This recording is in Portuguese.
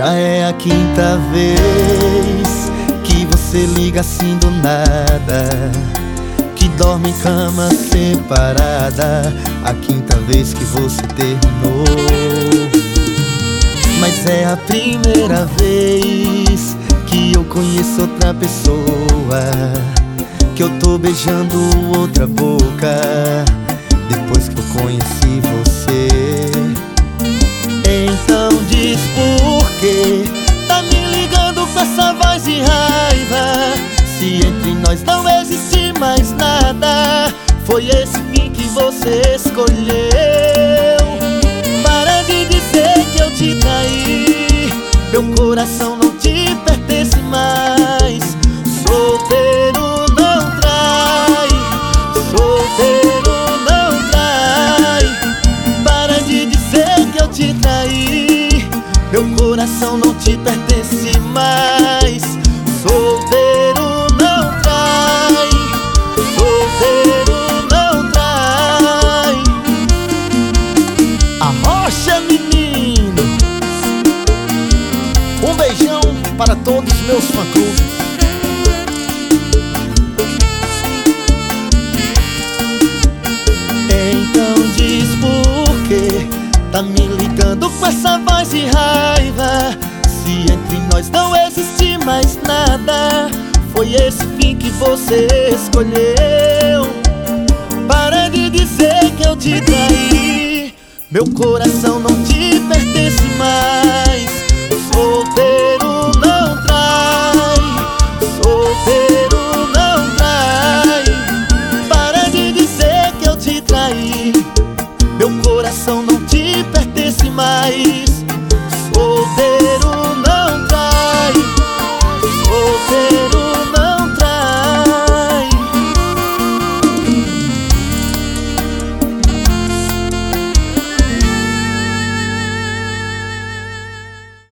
Já é a quinta vez que você liga assim do nada, que dorme em cama separada. A quinta vez que você terminou. Mas é a primeira vez que eu conheço outra pessoa, que eu tô beijando outra boca depois que eu conheci você. Então diz por que tá me ligando com essa voz de raiva, se entre nós não existe mais nada. Foi esse fim que você escolheu. Para de dizer que eu te traí, meu coração não te pertence mais. Solteiro não trai, solteiro não trai. Para de dizer que eu te traí, meu coração não te pertence mais. Solteiro não trai, solteiro não trai. Arrocha, menino. Um beijão para todos os meus fã-clubes. Então diz por que tá me ligando com essa voz de raiva, se entre nós não existe mais nada. Foi esse fim que você escolheu. Para de dizer que eu te traí, meu coração não te pertence mais. Solteiro